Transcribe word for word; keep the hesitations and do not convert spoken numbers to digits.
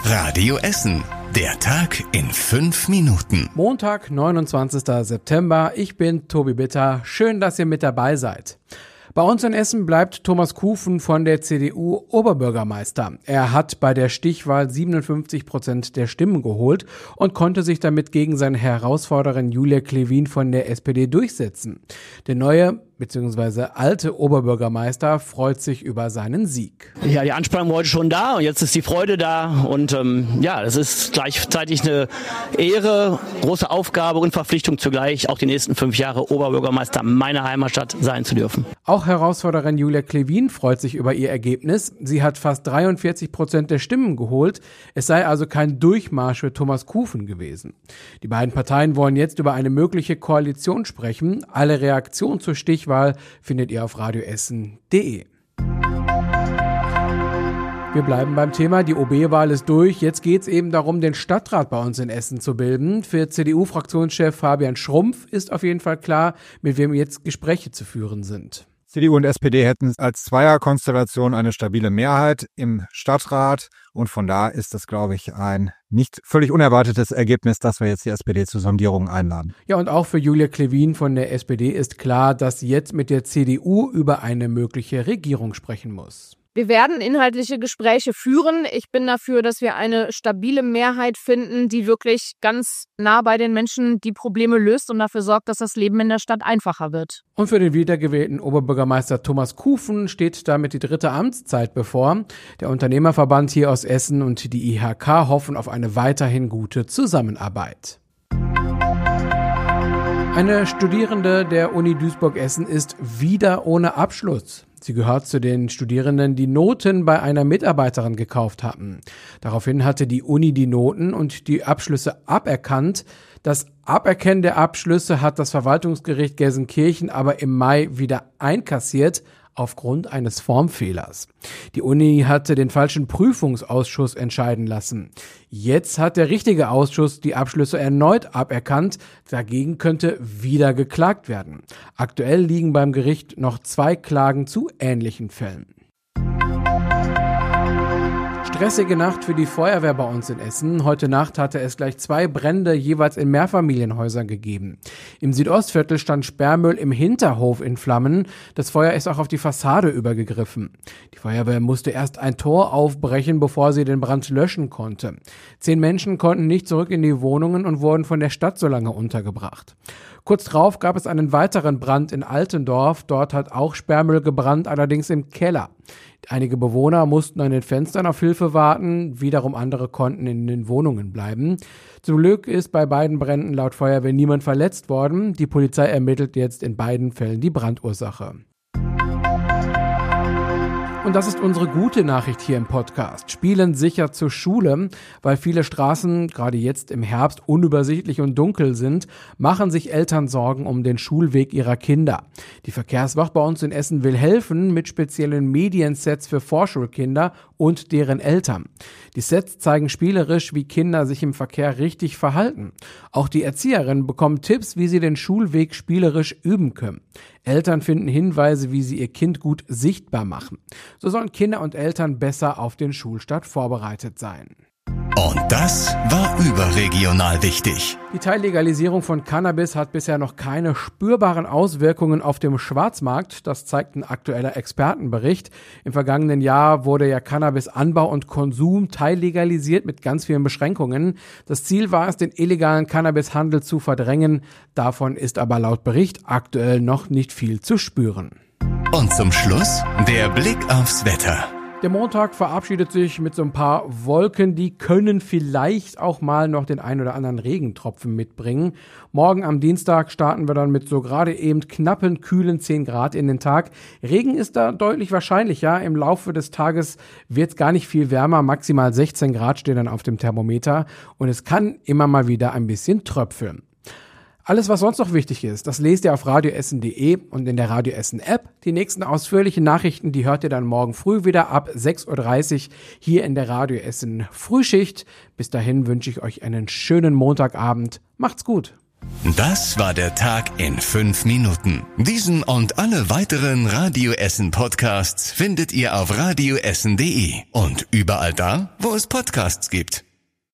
Radio Essen. Der Tag in fünf Minuten. Montag, neunundzwanzigster September. Ich bin Tobi Bitter. Schön, dass ihr mit dabei seid. Bei uns in Essen bleibt Thomas Kufen von der C D U Oberbürgermeister. Er hat bei der Stichwahl siebenundfünfzig Prozent der Stimmen geholt und konnte sich damit gegen seine Herausforderin Julia Klevin von der S P D durchsetzen. Der neue bzw. alte Oberbürgermeister freut sich über seinen Sieg. Ja, die Anspannung war heute schon da und jetzt ist die Freude da und ähm, ja, es ist gleichzeitig eine Ehre, große Aufgabe und Verpflichtung zugleich, auch die nächsten fünf Jahre Oberbürgermeister meiner Heimatstadt sein zu dürfen. Auch Herausforderin Julia Klevin freut sich über ihr Ergebnis. Sie hat fast dreiundvierzig Prozent der Stimmen geholt. Es sei also kein Durchmarsch für Thomas Kufen gewesen. Die beiden Parteien wollen jetzt über eine mögliche Koalition sprechen. Alle Reaktionen zur Stichwahl findet ihr auf radioessen punkt de. Wir bleiben beim Thema. Die O B-Wahl ist durch. Jetzt geht es eben darum, den Stadtrat bei uns in Essen zu bilden. Für C D U-Fraktionschef Fabian Schrumpf ist auf jeden Fall klar, mit wem jetzt Gespräche zu führen sind. C D U und S P D hätten als Zweierkonstellation eine stabile Mehrheit im Stadtrat. Und von da ist das, glaube ich, ein nicht völlig unerwartetes Ergebnis, dass wir jetzt die S P D zur Sondierung einladen. Ja, und auch für Julia Klevin von der S P D ist klar, dass sie jetzt mit der C D U über eine mögliche Regierung sprechen muss. Wir werden inhaltliche Gespräche führen. Ich bin dafür, dass wir eine stabile Mehrheit finden, die wirklich ganz nah bei den Menschen die Probleme löst und dafür sorgt, dass das Leben in der Stadt einfacher wird. Und für den wiedergewählten Oberbürgermeister Thomas Kufen steht damit die dritte Amtszeit bevor. Der Unternehmerverband hier aus Essen und die I H K hoffen auf eine weiterhin gute Zusammenarbeit. Eine Studierende der Uni Duisburg-Essen ist wieder ohne Abschluss. Sie gehört zu den Studierenden, die Noten bei einer Mitarbeiterin gekauft hatten. Daraufhin hatte die Uni die Noten und die Abschlüsse aberkannt. Das Aberkennen der Abschlüsse hat das Verwaltungsgericht Gelsenkirchen aber im Mai wieder einkassiert, aufgrund eines Formfehlers. Die Uni hatte den falschen Prüfungsausschuss entscheiden lassen. Jetzt hat der richtige Ausschuss die Abschlüsse erneut aberkannt. Dagegen könnte wieder geklagt werden. Aktuell liegen beim Gericht noch zwei Klagen zu ähnlichen Fällen. Stressige Nacht für die Feuerwehr bei uns in Essen. Heute Nacht hatte es gleich zwei Brände jeweils in Mehrfamilienhäusern gegeben. Im Südostviertel stand Sperrmüll im Hinterhof in Flammen. Das Feuer ist auch auf die Fassade übergegriffen. Die Feuerwehr musste erst ein Tor aufbrechen, bevor sie den Brand löschen konnte. Zehn Menschen konnten nicht zurück in die Wohnungen und wurden von der Stadt so lange untergebracht. Kurz darauf gab es einen weiteren Brand in Altendorf. Dort hat auch Sperrmüll gebrannt, allerdings im Keller. Einige Bewohner mussten an den Fenstern auf Hilfe warten, wiederum andere konnten in den Wohnungen bleiben. Zum Glück ist bei beiden Bränden laut Feuerwehr niemand verletzt worden. Die Polizei ermittelt jetzt in beiden Fällen die Brandursache. Und das ist unsere gute Nachricht hier im Podcast. Spielen sicher zur Schule, weil viele Straßen, gerade jetzt im Herbst, unübersichtlich und dunkel sind, machen sich Eltern Sorgen um den Schulweg ihrer Kinder. Die Verkehrswacht bei uns in Essen will helfen mit speziellen Mediensets für Vorschulkinder und deren Eltern. Die Sets zeigen spielerisch, wie Kinder sich im Verkehr richtig verhalten. Auch die Erzieherinnen bekommen Tipps, wie sie den Schulweg spielerisch üben können. Eltern finden Hinweise, wie sie ihr Kind gut sichtbar machen. So sollen Kinder und Eltern besser auf den Schulstart vorbereitet sein. Und das war überregional wichtig. Die Teillegalisierung von Cannabis hat bisher noch keine spürbaren Auswirkungen auf dem Schwarzmarkt. Das zeigt ein aktueller Expertenbericht. Im vergangenen Jahr wurde ja Cannabis-Anbau und Konsum teillegalisiert mit ganz vielen Beschränkungen. Das Ziel war es, den illegalen Cannabishandel zu verdrängen. Davon ist aber laut Bericht aktuell noch nicht viel zu spüren. Und zum Schluss der Blick aufs Wetter. Der Montag verabschiedet sich mit so ein paar Wolken, die können vielleicht auch mal noch den ein oder anderen Regentropfen mitbringen. Morgen am Dienstag starten wir dann mit so gerade eben knappen, kühlen zehn Grad in den Tag. Regen ist da deutlich wahrscheinlicher. Im Laufe des Tages wird es gar nicht viel wärmer. Maximal sechzehn Grad stehen dann auf dem Thermometer. Und es kann immer mal wieder ein bisschen tröpfeln. Alles, was sonst noch wichtig ist, das lest ihr auf radioessen punkt de und in der Radio Essen App. Die nächsten ausführlichen Nachrichten, die hört ihr dann morgen früh wieder ab sechs Uhr dreißig hier in der Radio Essen Frühschicht. Bis dahin wünsche ich euch einen schönen Montagabend. Macht's gut. Das war der Tag in fünf Minuten. Diesen und alle weiteren Radio Essen Podcasts findet ihr auf radioessen punkt de und überall da, wo es Podcasts gibt.